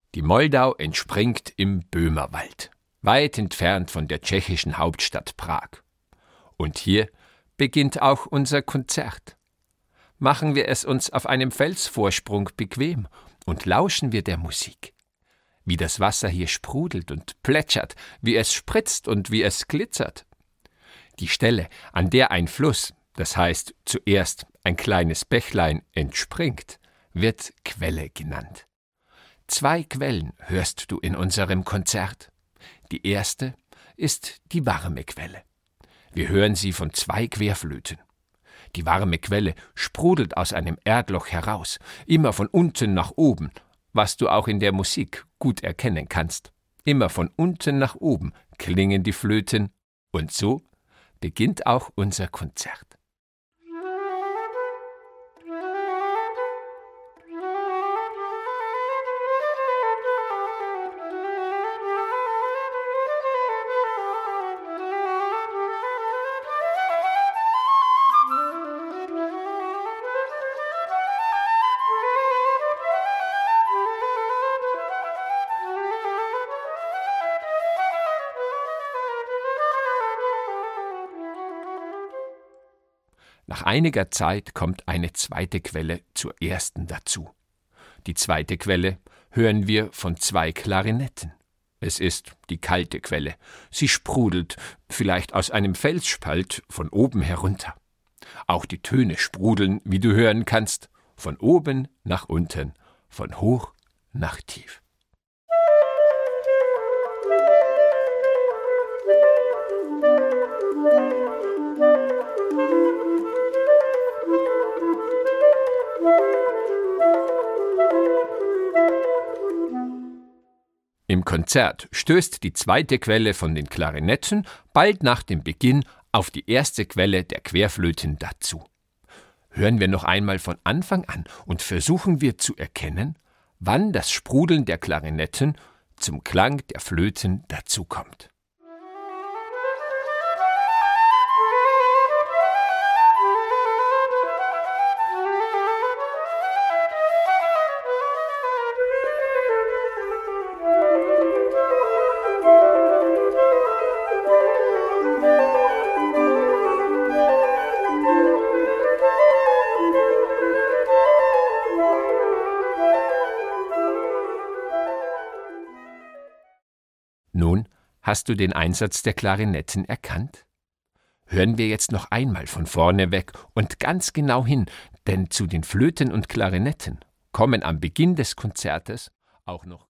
Die Moldau entspringt im Böhmerwald, weit entfernt von der tschechischen Hauptstadt Prag. Und hier beginnt auch unser Konzert. Machen wir es uns auf einem Felsvorsprung bequem und lauschen wir der Musik. Wie das Wasser hier sprudelt und plätschert, wie es spritzt und wie es glitzert. Die Stelle, an der ein Fluss, das heißt zuerst ein kleines Bächlein, entspringt, wird Quelle genannt. 2 Quellen hörst du in unserem Konzert. Die erste ist die warme Quelle. Wir hören sie von 2 Querflöten. Die warme Quelle sprudelt aus einem Erdloch heraus, immer von unten nach oben, was du auch in der Musik gut erkennen kannst. Immer von unten nach oben klingen die Flöten und so beginnt auch unser Konzert. Nach einiger Zeit kommt eine zweite Quelle zur ersten dazu. Die zweite Quelle hören wir von 2 Klarinetten. Es ist die kalte Quelle. Sie sprudelt, vielleicht aus einem Felsspalt, von oben herunter. Auch die Töne sprudeln, wie du hören kannst, von oben nach unten, von hoch nach tief. Im Konzert stößt die zweite Quelle von den Klarinetten bald nach dem Beginn auf die erste Quelle der Querflöten dazu. Hören wir noch einmal von Anfang an und versuchen wir zu erkennen, wann das Sprudeln der Klarinetten zum Klang der Flöten dazukommt. Nun, hast du den Einsatz der Klarinetten erkannt? Hören wir jetzt noch einmal von vorne weg und ganz genau hin, denn zu den Flöten und Klarinetten kommen am Beginn des Konzertes auch noch